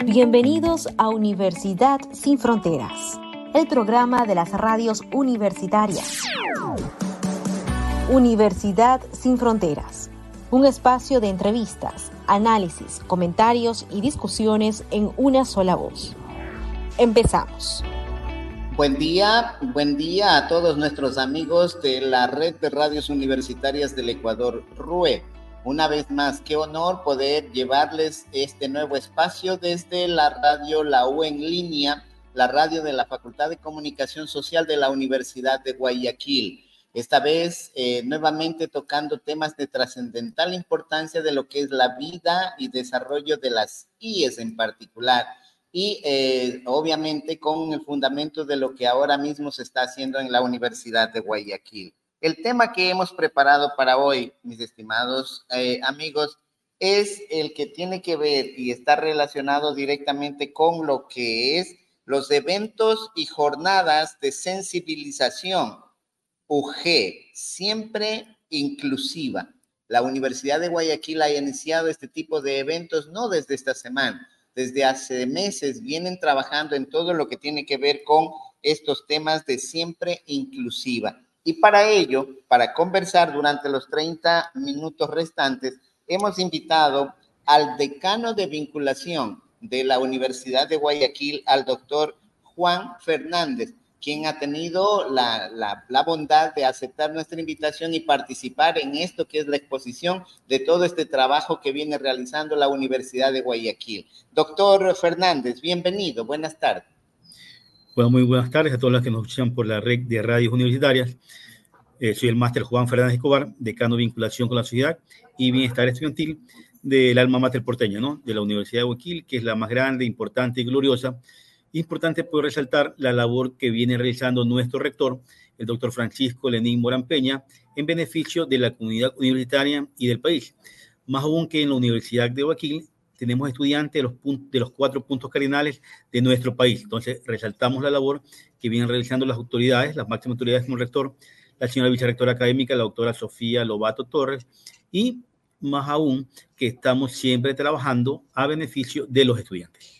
Bienvenidos a Universidad Sin Fronteras, el programa de las radios universitarias. Universidad Sin Fronteras, un espacio de entrevistas, análisis, comentarios y discusiones en una sola voz. Empezamos. Buen día a todos nuestros amigos de la Red de Radios Universitarias del Ecuador, RUE. Una vez más, qué honor poder llevarles este nuevo espacio desde la radio La U en línea, la radio de la Facultad de Comunicación Social de la Universidad de Guayaquil. Esta vez, nuevamente tocando temas de trascendental importancia de lo que es la vida y desarrollo de las IES en particular. Y obviamente con el fundamento de lo que ahora mismo se está haciendo en la Universidad de Guayaquil. El tema que hemos preparado para hoy, mis estimados amigos, es el que tiene que ver y está relacionado directamente con lo que es los eventos y jornadas de sensibilización UG, siempre inclusiva. La Universidad de Guayaquil ha iniciado este tipo de eventos no desde esta semana, desde hace meses vienen trabajando en todo lo que tiene que ver con estos temas de siempre inclusiva. Y para ello, para conversar durante los 30 minutos restantes, hemos invitado al decano de vinculación de la Universidad de Guayaquil, al doctor Juan Fernández, quien ha tenido la bondad de aceptar nuestra invitación y participar en esto que es la exposición de todo este trabajo que viene realizando la Universidad de Guayaquil. Doctor Fernández, bienvenido, buenas tardes. Bueno, muy buenas tardes a todos los que nos escuchan por la red de radios universitarias. Soy el máster Juan Fernández Escobar, decano de vinculación con la sociedad y bienestar estudiantil del alma mater porteña, ¿no? De la Universidad de Guayaquil, que es la más grande, importante y gloriosa. Importante poder resaltar la labor que viene realizando nuestro rector, el doctor Francisco Lenín Morán Peña, en beneficio de la comunidad universitaria y del país. Más aún que en la Universidad de Guayaquil tenemos estudiantes de los 4 puntos cardinales de nuestro país. Entonces, resaltamos la labor que vienen realizando las autoridades, las máximas autoridades como el rector, la señora vicerrectora académica, la doctora Sofía Lobato Torres, y más aún que estamos siempre trabajando a beneficio de los estudiantes.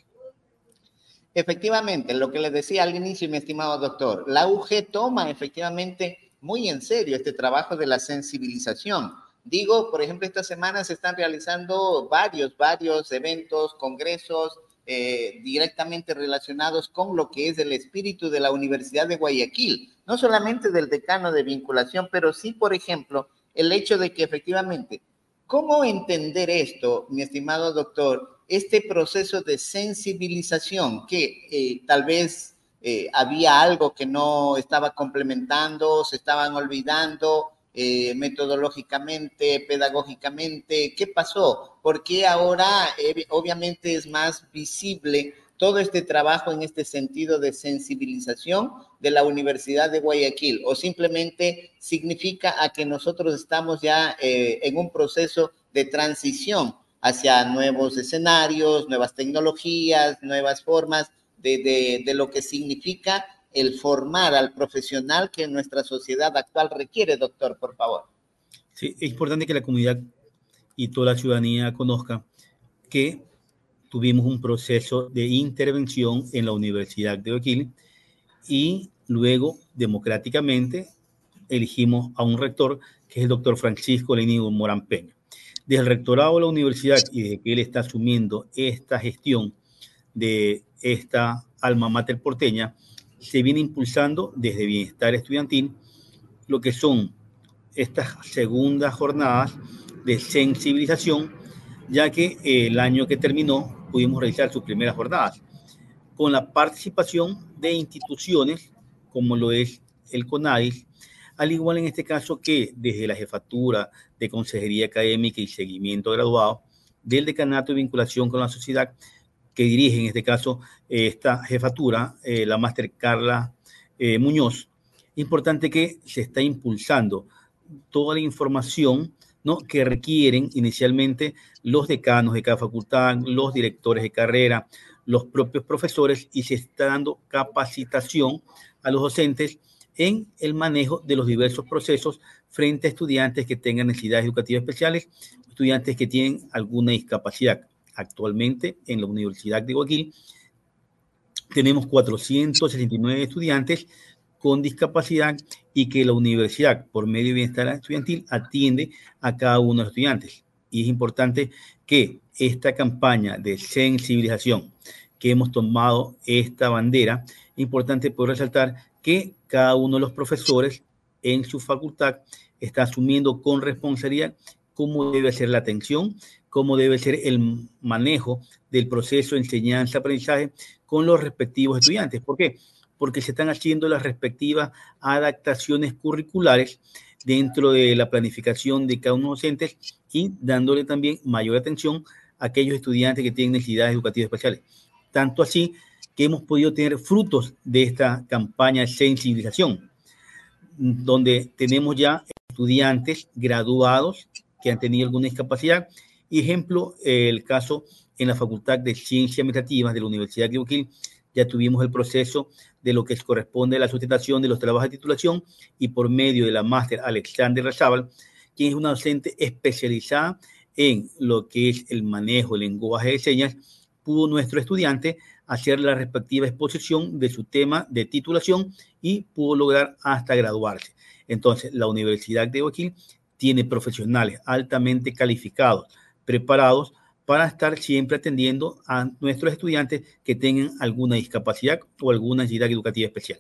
Efectivamente, lo que les decía al inicio, mi estimado doctor, la UG toma efectivamente muy en serio este trabajo de la sensibilización. Digo, por ejemplo, esta semana se están realizando varios eventos, congresos directamente relacionados con lo que es el espíritu de la Universidad de Guayaquil. No solamente del decano de vinculación, pero sí, por ejemplo, el hecho de que efectivamente, ¿cómo entender esto, mi estimado doctor? Este proceso de sensibilización que tal vez había algo que no estaba complementando, se estaban olvidando metodológicamente, pedagógicamente. ¿Qué pasó? ¿Por qué ahora obviamente es más visible todo este trabajo en este sentido de sensibilización de la Universidad de Guayaquil? ¿O simplemente significa a que nosotros estamos ya en un proceso de transición hacia nuevos escenarios, nuevas tecnologías, nuevas formas de lo que significa el formar al profesional que nuestra sociedad actual requiere, doctor, por favor? Sí, es importante que la comunidad y toda la ciudadanía conozca que tuvimos un proceso de intervención en la Universidad de Guayaquil y luego, democráticamente, elegimos a un rector que es el doctor Francisco Lenín Morán Peña. Desde el rectorado de la universidad y desde que él está asumiendo esta gestión de esta alma mater porteña, se viene impulsando desde bienestar estudiantil lo que son estas segundas jornadas de sensibilización, ya que el año que terminó pudimos realizar sus primeras jornadas con la participación de instituciones como lo es el CONADIS, al igual en este caso que desde la Jefatura de Consejería Académica y Seguimiento Graduado del Decanato de Vinculación con la Sociedad, que dirige en este caso esta jefatura, la máster Carla Muñoz. Importante que se está impulsando toda la información, ¿no?, que requieren inicialmente los decanos de cada facultad, los directores de carrera, los propios profesores, y se está dando capacitación a los docentes en el manejo de los diversos procesos frente a estudiantes que tengan necesidades educativas especiales, estudiantes que tienen alguna discapacidad. Actualmente en la Universidad de Guayaquil tenemos 469 estudiantes con discapacidad y que la universidad, por medio de bienestar estudiantil, atiende a cada uno de los estudiantes. Y es importante que esta campaña de sensibilización que hemos tomado esta bandera, es importante poder resaltar que cada uno de los profesores en su facultad está asumiendo con responsabilidad cómo debe ser la atención, cómo debe ser el manejo del proceso de enseñanza-aprendizaje con los respectivos estudiantes. ¿Por qué? Porque se están haciendo las respectivas adaptaciones curriculares dentro de la planificación de cada uno de los docentes y dándole también mayor atención a aquellos estudiantes que tienen necesidades educativas especiales. Tanto así que hemos podido tener frutos de esta campaña de sensibilización, donde tenemos ya estudiantes graduados que han tenido alguna discapacidad. Y ejemplo, el caso en la Facultad de Ciencias Administrativas de la Universidad de Guayaquil, ya tuvimos el proceso de lo que corresponde a la sustentación de los trabajos de titulación y por medio de la máster Alexander Razábal, quien es una docente especializada en lo que es el manejo del lenguaje de señas, pudo nuestro estudiante hacer la respectiva exposición de su tema de titulación y pudo lograr hasta graduarse. Entonces, la Universidad de Guayaquil tiene profesionales altamente calificados, preparados para estar siempre atendiendo a nuestros estudiantes que tengan alguna discapacidad o alguna necesidad educativa especial.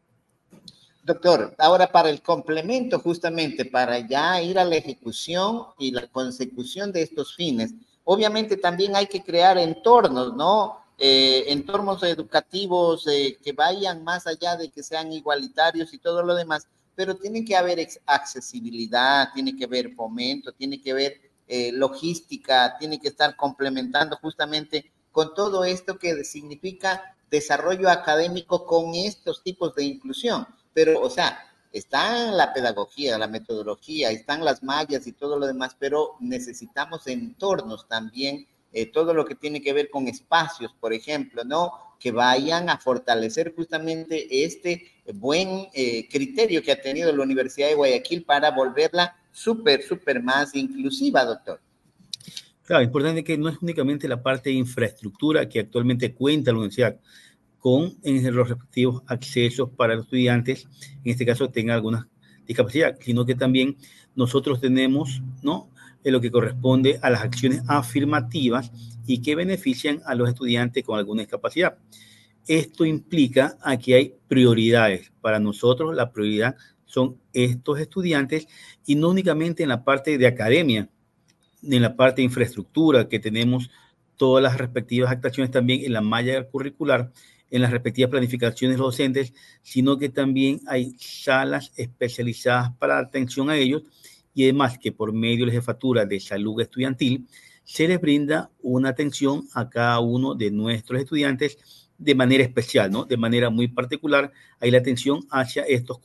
Doctor, ahora para el complemento, justamente para ya ir a la ejecución y la consecución de estos fines, obviamente también hay que crear entornos, ¿no? Entornos educativos que vayan más allá de que sean igualitarios y todo lo demás, pero tiene que haber accesibilidad, tiene que haber fomento, tiene que haber logística, tiene que estar complementando justamente con todo esto que significa desarrollo académico con estos tipos de inclusión. Pero, o sea, está la pedagogía, la metodología, están las mallas y todo lo demás, pero necesitamos entornos también, todo lo que tiene que ver con espacios, por ejemplo, ¿no? Que vayan a fortalecer justamente este buen criterio que ha tenido la Universidad de Guayaquil para volverla súper más inclusiva, doctor. Claro, importante que no es únicamente la parte de infraestructura que actualmente cuenta la universidad con los respectivos accesos para los estudiantes, en este caso tengan alguna discapacidad, sino que también nosotros tenemos, ¿no?, en lo que corresponde a las acciones afirmativas y que benefician a los estudiantes con alguna discapacidad. Esto implica a que hay prioridades. Para nosotros la prioridad son estos estudiantes y no únicamente en la parte de academia, en la parte de infraestructura, que tenemos todas las respectivas actuaciones también en la malla curricular, en las respectivas planificaciones de los docentes, sino que también hay salas especializadas para la atención a ellos y además que por medio de la Jefatura de Salud Estudiantil se les brinda una atención a cada uno de nuestros estudiantes de manera especial, ¿no? De manera muy particular, hay la atención hacia estos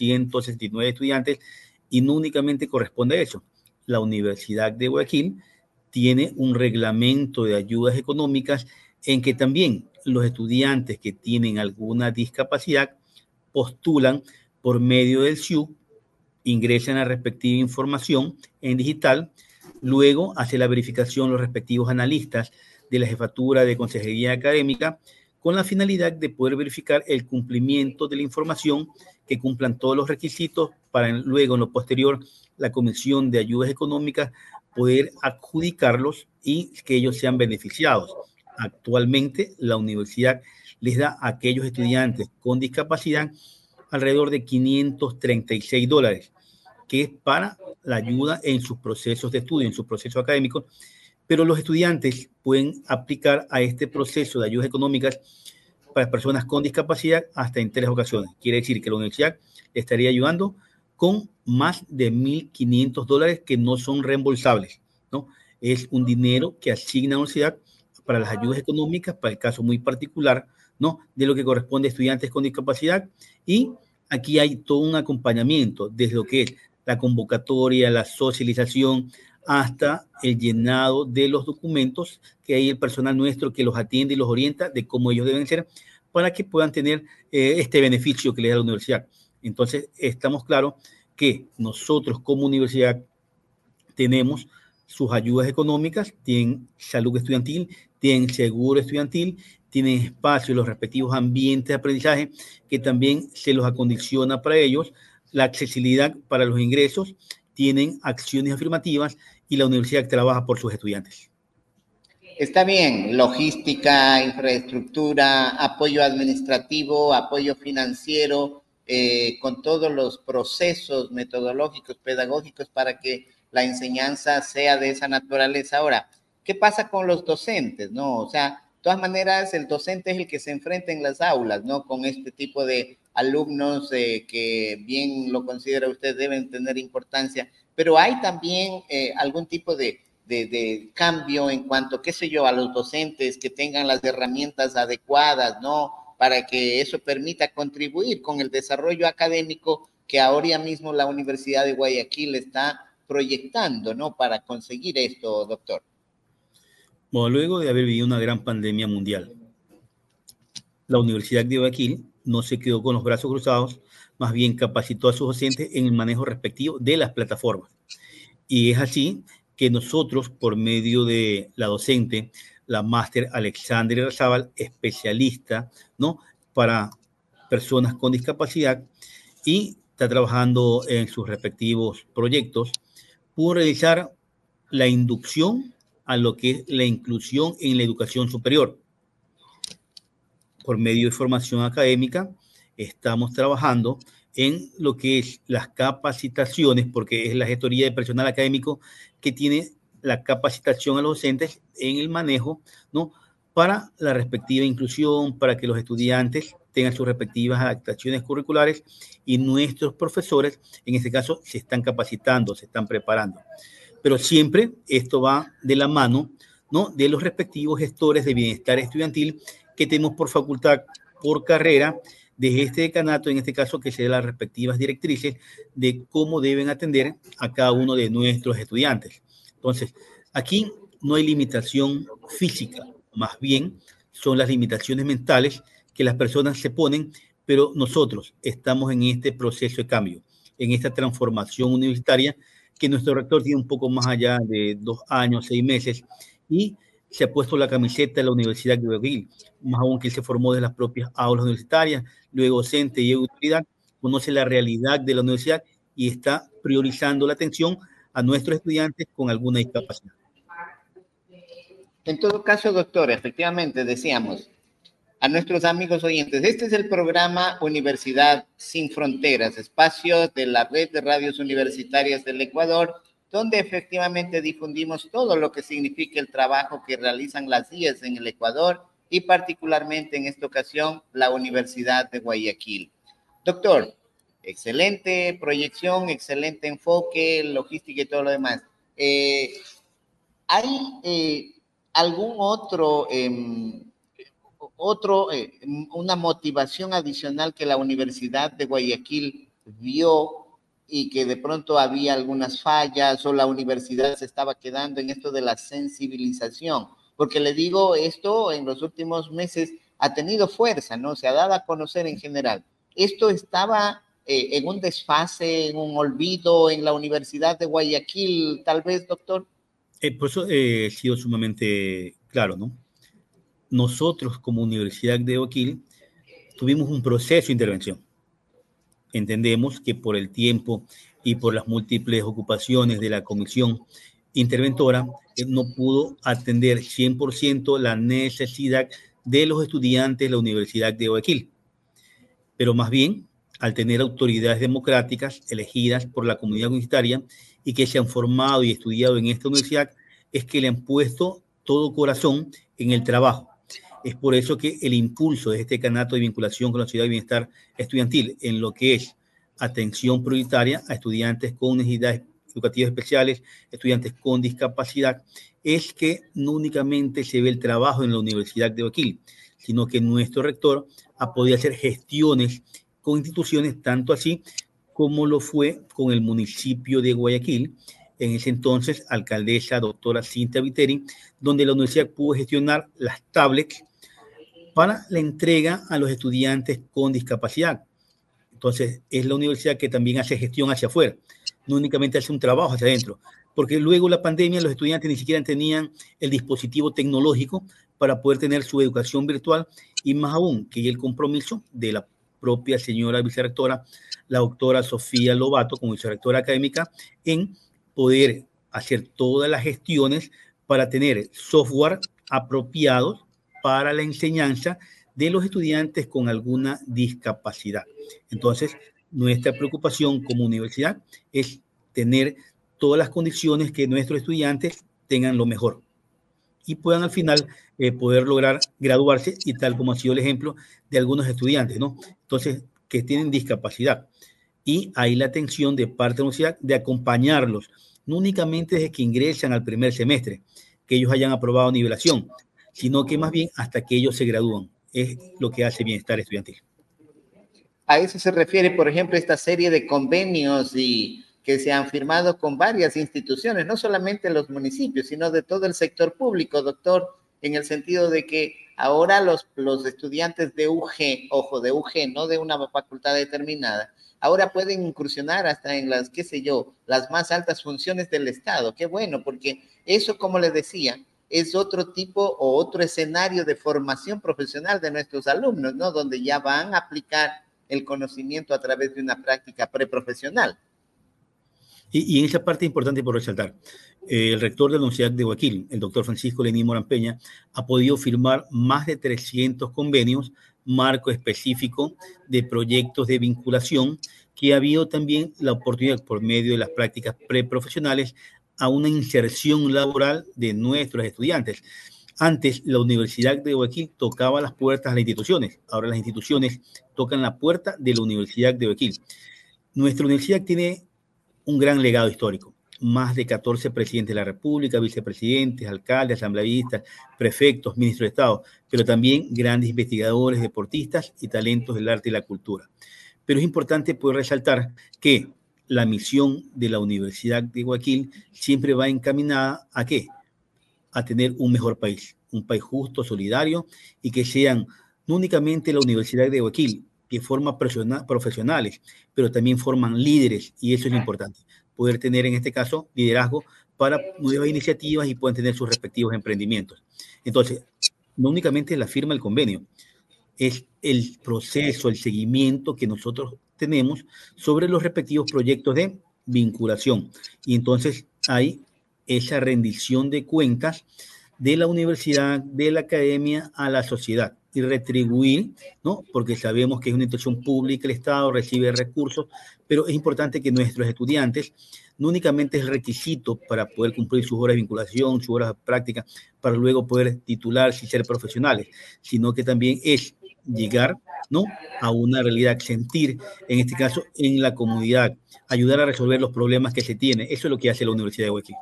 469 estudiantes y no únicamente corresponde a eso. La Universidad de Guayaquil tiene un reglamento de ayudas económicas en que también los estudiantes que tienen alguna discapacidad postulan por medio del SIU, ingresan la respectiva información en digital, luego hace la verificación los respectivos analistas de la Jefatura de Consejería Académica con la finalidad de poder verificar el cumplimiento de la información, que cumplan todos los requisitos para luego en lo posterior la Comisión de Ayudas Económicas poder adjudicarlos y que ellos sean beneficiados. Actualmente la universidad les da a aquellos estudiantes con discapacidad alrededor de $536, que es para la ayuda en sus procesos de estudio, en sus procesos académicos, pero los estudiantes pueden aplicar a este proceso de ayudas económicas para personas con discapacidad hasta en 3 ocasiones. Quiere decir que la universidad estaría ayudando con más de $1,500 que no son reembolsables, ¿no? Es un dinero que asigna la universidad para las ayudas económicas, para el caso muy particular, ¿no?, de lo que corresponde a estudiantes con discapacidad. Y aquí hay todo un acompañamiento, desde lo que es la convocatoria, la socialización, hasta el llenado de los documentos, que hay el personal nuestro que los atiende y los orienta de cómo ellos deben ser para que puedan tener este beneficio que les da la universidad. Entonces, estamos claros que nosotros como universidad tenemos sus ayudas económicas, tienen salud estudiantil, tienen seguro estudiantil, tienen espacio, los respectivos ambientes de aprendizaje que también se los acondiciona para ellos, la accesibilidad para los ingresos, tienen acciones afirmativas y la universidad trabaja por sus estudiantes. Está bien, logística, infraestructura, apoyo administrativo, apoyo financiero, con todos los procesos metodológicos, pedagógicos para que la enseñanza sea de esa naturaleza. Ahora, ¿qué pasa con los docentes, no? O sea, de todas maneras, el docente es el que se enfrenta en las aulas, ¿no? Con este tipo de alumnos que bien lo considera usted deben tener importancia, pero hay también algún tipo de cambio en cuanto, qué sé yo, a los docentes que tengan las herramientas adecuadas, ¿no? Para que eso permita contribuir con el desarrollo académico que ahora mismo la Universidad de Guayaquil está proyectando, ¿no? Para conseguir esto, doctor. Bueno, luego de haber vivido una gran pandemia mundial, la Universidad de Guayaquil no se quedó con los brazos cruzados, más bien capacitó a sus docentes en el manejo respectivo de las plataformas. Y es así que nosotros, por medio de la docente, la máster Alexandra Razábal, especialista, ¿no? Para personas con discapacidad, y está trabajando en sus respectivos proyectos, pudo realizar la inducción a lo que es la inclusión en la educación superior. Por medio de formación académica, estamos trabajando en lo que es las capacitaciones, porque es la gestoría de personal académico que tiene la capacitación a los docentes en el manejo, ¿no? Para la respectiva inclusión, para que los estudiantes tengan sus respectivas adaptaciones curriculares y nuestros profesores, en este caso, se están capacitando, se están preparando. Pero siempre esto va de la mano, ¿no? De los respectivos gestores de bienestar estudiantil que tenemos por facultad, por carrera, de este decanato, en este caso, que se den las respectivas directrices de cómo deben atender a cada uno de nuestros estudiantes. Entonces, aquí no hay limitación física, más bien son las limitaciones mentales que las personas se ponen, pero nosotros estamos en este proceso de cambio, en esta transformación universitaria que nuestro rector tiene un poco más allá de 2 años, 6 meses, y se ha puesto la camiseta de la Universidad de Guayaquil, más aún que él se formó de las propias aulas universitarias, luego docente y autoridad, conoce la realidad de la universidad y está priorizando la atención a nuestros estudiantes con alguna discapacidad. En todo caso, doctor, efectivamente decíamos a nuestros amigos oyentes, este es el programa Universidad Sin Fronteras, espacio de la red de radios universitarias del Ecuador, donde efectivamente difundimos todo lo que significa el trabajo que realizan las IES en el Ecuador y particularmente en esta ocasión la Universidad de Guayaquil. Doctor, excelente proyección, excelente enfoque, logística y todo lo demás. ¿Hay algún una motivación adicional que la Universidad de Guayaquil vio y que de pronto había algunas fallas o la universidad se estaba quedando en esto de la sensibilización? Porque le digo, esto en los últimos meses ha tenido fuerza, ¿no? Se ha dado a conocer en general. Esto estaba en un desfase, en un olvido en la Universidad de Guayaquil, tal vez, doctor. Por eso he sido sumamente claro, ¿no? Nosotros como Universidad de Guayaquil tuvimos un proceso de intervención. Entendemos que por el tiempo y por las múltiples ocupaciones de la comisión interventora, no pudo atender 100% la necesidad de los estudiantes de la Universidad de Guayaquil. Pero más bien, al tener autoridades democráticas elegidas por la comunidad universitaria y que se han formado y estudiado en esta universidad, es que le han puesto todo corazón en el trabajo. Es por eso que el impulso de este decanato de vinculación con la sociedad de bienestar estudiantil en lo que es atención prioritaria a estudiantes con necesidades educativas especiales, estudiantes con discapacidad, es que no únicamente se ve el trabajo en la Universidad de Guayaquil, sino que nuestro rector ha podido hacer gestiones con instituciones, tanto así como lo fue con el municipio de Guayaquil, en ese entonces alcaldesa doctora Cintia Viteri, donde la universidad pudo gestionar las tablets para la entrega a los estudiantes con discapacidad. Entonces, es la universidad que también hace gestión hacia afuera, no únicamente hace un trabajo hacia adentro, porque luego la pandemia los estudiantes ni siquiera tenían el dispositivo tecnológico para poder tener su educación virtual, y más aún que el compromiso de la propia señora vicerrectora, la doctora Sofía Lobato, como vicerrectora académica, en poder hacer todas las gestiones para tener software apropiados para la enseñanza de los estudiantes con alguna discapacidad. Entonces, nuestra preocupación como universidad es tener todas las condiciones que nuestros estudiantes tengan lo mejor y puedan al final poder lograr graduarse, y tal como ha sido el ejemplo de algunos estudiantes, ¿no? Entonces, que tienen discapacidad. Y hay la atención de parte de la universidad de acompañarlos, no únicamente desde que ingresan al primer semestre, que ellos hayan aprobado nivelación, sino que más bien hasta que ellos se gradúan. Es lo que hace Bienestar Estudiantil. A eso se refiere, por ejemplo, esta serie de convenios y que se han firmado con varias instituciones, no solamente los municipios, sino de todo el sector público, doctor, en el sentido de que ahora los estudiantes de UG, ojo, de UG, no de una facultad determinada, ahora pueden incursionar hasta en las, qué sé yo, las más altas funciones del Estado. Qué bueno, porque eso, como les decía, es otro tipo o otro escenario de formación profesional de nuestros alumnos, ¿no? Donde ya van a aplicar el conocimiento a través de una práctica preprofesional. Y en esa parte importante por resaltar, el rector de la Universidad de Guayaquil, el doctor Francisco Lenín Morán Peña, ha podido firmar más de 300 convenios, marco específico de proyectos de vinculación, que ha habido también la oportunidad por medio de las prácticas preprofesionales a una inserción laboral de nuestros estudiantes. Antes, la Universidad de Guayaquil tocaba las puertas a las instituciones, ahora las instituciones tocan la puerta de la Universidad de Guayaquil. Nuestra universidad tiene un gran legado histórico. Más de 14 presidentes de la República, vicepresidentes, alcaldes, asambleístas, prefectos, ministros de Estado, pero también grandes investigadores, deportistas y talentos del arte y la cultura. Pero es importante poder resaltar que la misión de la Universidad de Guayaquil siempre va encaminada ¿a qué? A tener un mejor país, un país justo, solidario, y que sean no únicamente la Universidad de Guayaquil, que forma profesionales, pero también forman líderes, y eso es lo importante, poder tener en este caso liderazgo para nuevas iniciativas y puedan tener sus respectivos emprendimientos. Entonces, no únicamente la firma del convenio, es el proceso, el seguimiento que nosotros tenemos sobre los respectivos proyectos de vinculación. Y entonces hay esa rendición de cuentas de la universidad, de la academia a la sociedad y retribuir, ¿no? Porque sabemos que es una institución pública, el Estado recibe recursos, pero es importante que nuestros estudiantes, no únicamente es requisito para poder cumplir sus horas de vinculación, sus horas de práctica, para luego poder titularse y ser profesionales, sino que también es llegar, ¿no? A una realidad, sentir, en este caso, en la comunidad, ayudar a resolver los problemas que se tienen. Eso es lo que hace la Universidad de Guayaquil.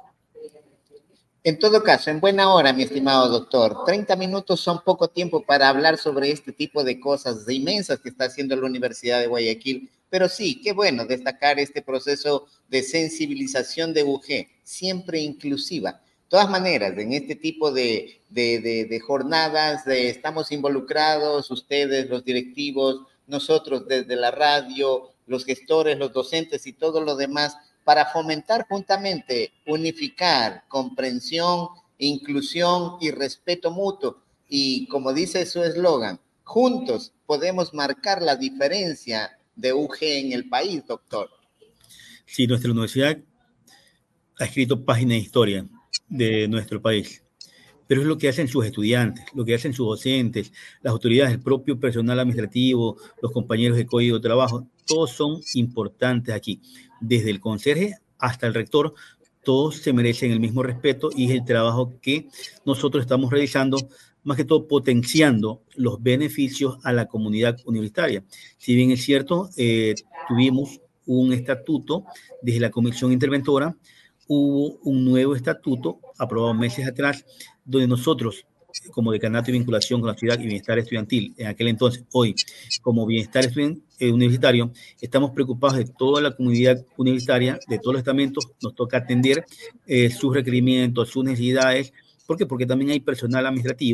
En todo caso, en buena hora, mi estimado doctor. 30 minutos son poco tiempo para hablar sobre este tipo de cosas inmensas que está haciendo la Universidad de Guayaquil. Pero sí, qué bueno destacar este proceso de sensibilización de UG, siempre inclusiva. De todas maneras, en este tipo de jornadas estamos involucrados, ustedes, los directivos, nosotros desde la radio, los gestores, los docentes y todo lo demás, para fomentar juntamente, unificar, comprensión, inclusión y respeto mutuo. Y como dice su eslogan, juntos podemos marcar la diferencia de UG en el país, doctor. Sí, nuestra universidad ha escrito páginas de historia de nuestro país, pero es lo que hacen sus estudiantes, lo que hacen sus docentes, las autoridades, el propio personal administrativo, los compañeros de código de trabajo, todos son importantes aquí, desde el conserje hasta el rector, todos se merecen el mismo respeto y es el trabajo que nosotros estamos realizando, más que todo potenciando los beneficios a la comunidad universitaria. Si bien es cierto, tuvimos un estatuto desde la Comisión Interventora, hubo un nuevo estatuto aprobado meses atrás, donde nosotros, como Decanato de Vinculación con la Ciudad y Bienestar Estudiantil, en aquel entonces, hoy, como Bienestar Universitario, estamos preocupados de toda la comunidad universitaria, de todos los estamentos, nos toca atender sus requerimientos, sus necesidades. ¿Por qué? Porque también hay personal administrativo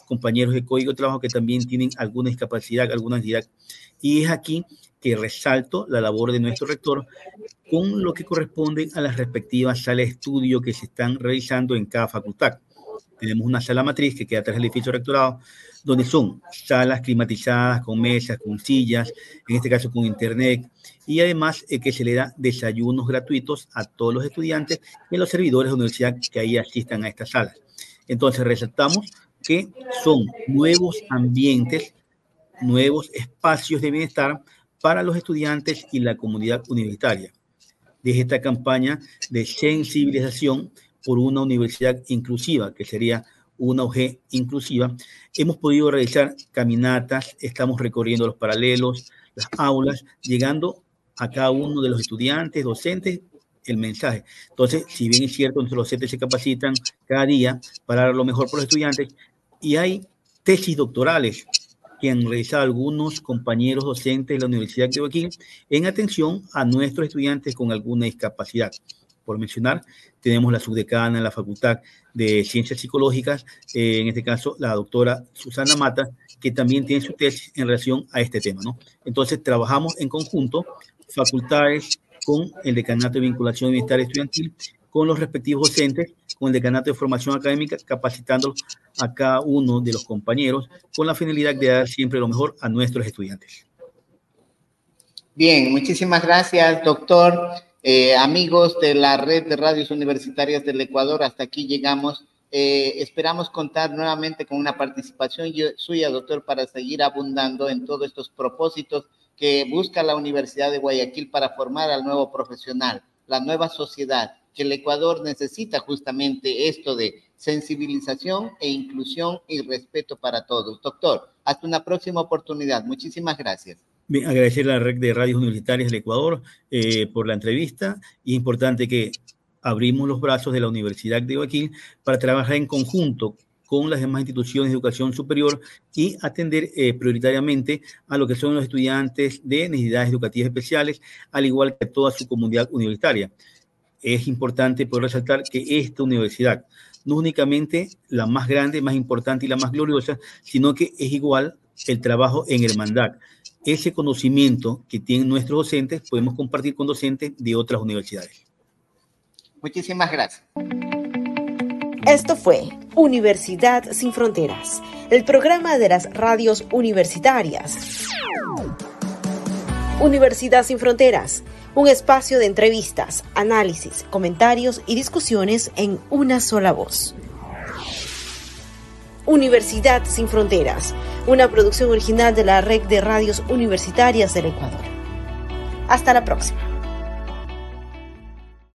compañeros de Código de Trabajo que también tienen alguna discapacidad, alguna entidad. Y es aquí que resalto la labor de nuestro rector con lo que corresponde a las respectivas salas de estudio que se están realizando en cada facultad. Tenemos una sala matriz que queda tras el edificio rectorado, donde son salas climatizadas, con mesas, con sillas, en este caso con internet, y además que se le da desayunos gratuitos a todos los estudiantes y a los servidores de la universidad que ahí asistan a estas salas. Entonces resaltamos que son nuevos ambientes, nuevos espacios de bienestar para los estudiantes y la comunidad universitaria. Desde esta campaña de sensibilización por una universidad inclusiva, que sería una UG inclusiva, hemos podido realizar caminatas, estamos recorriendo los paralelos, las aulas, llegando a cada uno de los estudiantes, docentes, el mensaje. Entonces, si bien es cierto, nuestros docentes se capacitan cada día para dar lo mejor por los estudiantes, y hay tesis doctorales que han realizado algunos compañeros docentes de la Universidad de Guayaquil en atención a nuestros estudiantes con alguna discapacidad. Por mencionar, tenemos la subdecana en la Facultad de Ciencias Psicológicas, en este caso la doctora Susana Mata, que también tiene su tesis en relación a este tema, ¿no? Entonces, trabajamos en conjunto, facultades con el Decanato de Vinculación y Bienestar Estudiantil, con los respectivos docentes, con el Decanato de Formación Académica, capacitándolos a cada uno de los compañeros con la finalidad de dar siempre lo mejor a nuestros estudiantes. Bien, muchísimas gracias, doctor. Amigos de la Red de Radios Universitarias del Ecuador, hasta aquí llegamos. Esperamos contar nuevamente con una participación suya, doctor, para seguir abundando en todos estos propósitos que busca la Universidad de Guayaquil para formar al nuevo profesional, la nueva sociedad, que el Ecuador necesita justamente esto de sensibilización e inclusión y respeto para todos. Doctor, hasta una próxima oportunidad. Muchísimas gracias. Bien, agradecer a la Red de Radios Universitarias del Ecuador por la entrevista. Y es importante que abrimos los brazos de la Universidad de Guayaquil para trabajar en conjunto con las demás instituciones de educación superior y atender prioritariamente a lo que son los estudiantes de necesidades educativas especiales, al igual que a toda su comunidad universitaria. Es importante poder resaltar que esta universidad no es únicamente la más grande, más importante y la más gloriosa, sino que es igual el trabajo en hermandad. Ese conocimiento que tienen nuestros docentes podemos compartir con docentes de otras universidades. Muchísimas gracias. Esto fue Universidad Sin Fronteras, el programa de las radios universitarias. Universidad Sin Fronteras, un espacio de entrevistas, análisis, comentarios y discusiones en una sola voz. Universidad Sin Fronteras, una producción original de la Red de Radios Universitarias del Ecuador. Hasta la próxima.